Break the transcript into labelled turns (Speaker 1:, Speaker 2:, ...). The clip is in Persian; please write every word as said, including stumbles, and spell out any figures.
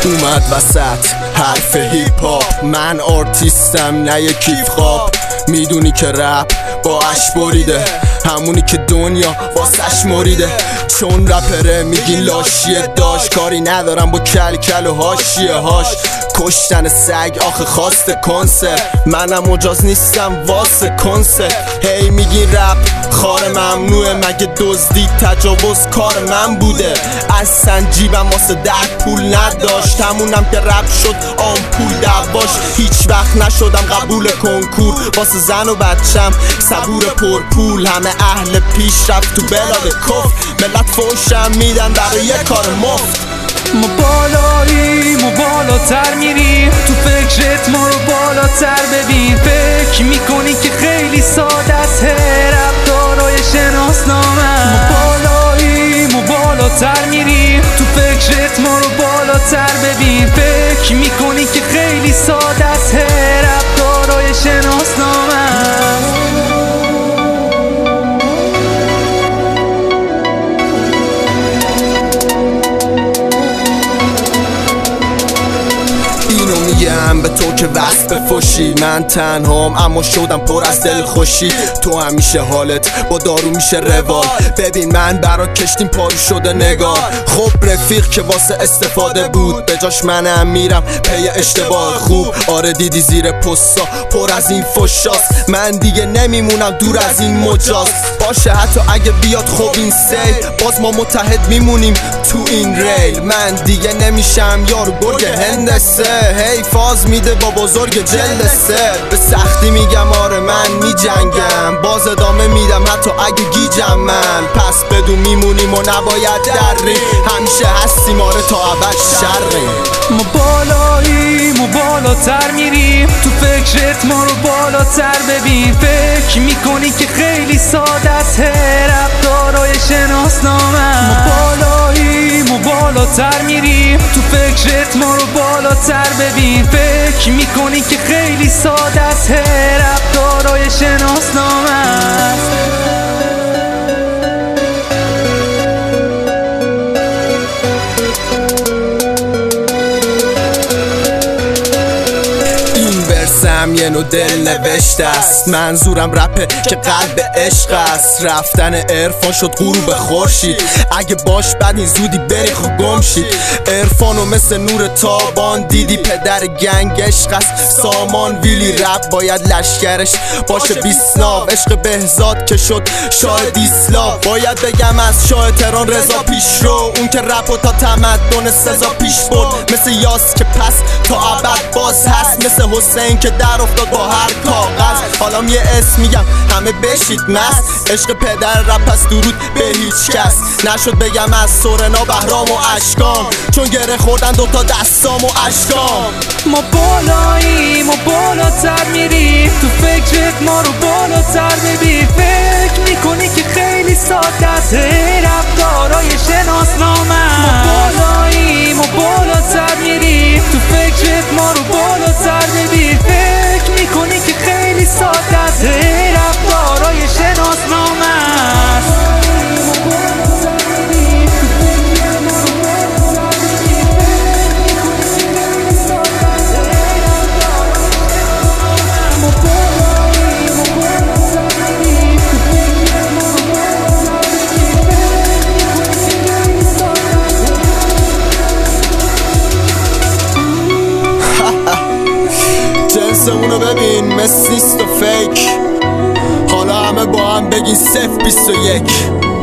Speaker 1: اومد وسط حرف هیپ هاپ، من آرتیستم نه یه کیف خواب. میدونی که رپ با اش بریده، همونی که دنیا واسش مریده. چون رپره میگین لاشیه داشت، کاری ندارم با کل کل و هاشیه هاش. کشتن سگ آخه خواسته کنسر، منم مجاز نیستم واسه کنسر. هی میگین رپ خار ممنوعه، مگه دزدی تجاوز کار من بوده؟ اصلا جیبم واسه درد پول نداشت، همونم که رپ شد آمپول دواش. هیچ وقت نشدم قبول کنکور، واسه زن و بچم صبور پرپول. همه اهل پیشرفت تو بلاد کف، ملت فوشم میدن برای یه کار مفت.
Speaker 2: ما بالاییم و بالاتر میریم، تو فکرت ما رو بالاتر ببین. فکر میکنی که خیلی ساده است رفتارای شناسنامه. ما بالاییم و بالاتر میریم، تو فکرت ما رو بالاتر ببین. فکر میکنی که خیلی ساده است رفتارای شناسنامه.
Speaker 1: میگم به تو که وصف بفوشی، من تنهام اما شدم پر از دل خوشی. تو همیشه حالت با دارو میشه روال، ببین من برات کشتیم پارو شده نگار. خب رفیق که واسه استفاده بود، به جاش منم میرم پی اشتباه خوب. آره دیدی زیر پستا پر از این فشاست، من دیگه نمیمونم دور از این مجاز. باشه حتی اگه بیاد خوب این سیل، باز ما متحد میمونیم تو این ریل. من دیگه نمیشم یارو گرگ هندسه، هی فاز میده با بزرگ جلسه. به سختی میگم آره من میجنگم، باز ادامه میدم حتی اگه گیجم من. پس بدون میمونیم و نباید دریم، همیشه هستیم آره تا ابد شریم.
Speaker 2: ما بالاییم و بالاتر میریم، تو فکرت ما رو بالاتر ببین. فکر میکنی که خیلی ساده است رفتارای شناسنامه. ما بالاییم و بالاتر میریم، تو فکرت ما رو بالاتر ببین. فکر میکنی که خیلی ساده است رفتارای شناسنامه.
Speaker 1: ورسم یه نوع دل نوشته است، منظورم رپه که قلب عشق است. رفتن عرفان شد غروب خورشید، اگه باش بعد این زودی بری خود گم شید. عرفانو مثل نور تابان دیدی، پدر گنگ عشق است سامان. ویلی رپ باید لشکرش باشه بیسناو، عشق بهزاد که شد شاه دیسلاو. باید بگم از شاه تهران رضا پیش رو، اون که رپو تا تمدن سزا پیش برد. مثل یاس که پس تا ابد باز هست، مثل حسین که در افتاد با هر کاغذ. حالا یه اسم میگم همه بشید مست، عشق پدر رپ پس درود به هیچ کس. نشد بگم از سورنا بهرام و اشکان، چون گره خوردن دوتا دستام و اشکام.
Speaker 2: ما بالاییم و بالاتر میریم، تو فکرت ما رو بالاتر ببین. فکر میکنی که خیلی ساده است رفتارای شناسنامه. ما بالاییم و بالاتر میریم، تو فکرت ما رو بالاتر ببین. فکر میکنی که خیلی ساده است رفتارای شناسنامه.
Speaker 1: جنسمونو ببین مثل نیست و فیک، حالا همه با هم بگین صفر بیست و یک.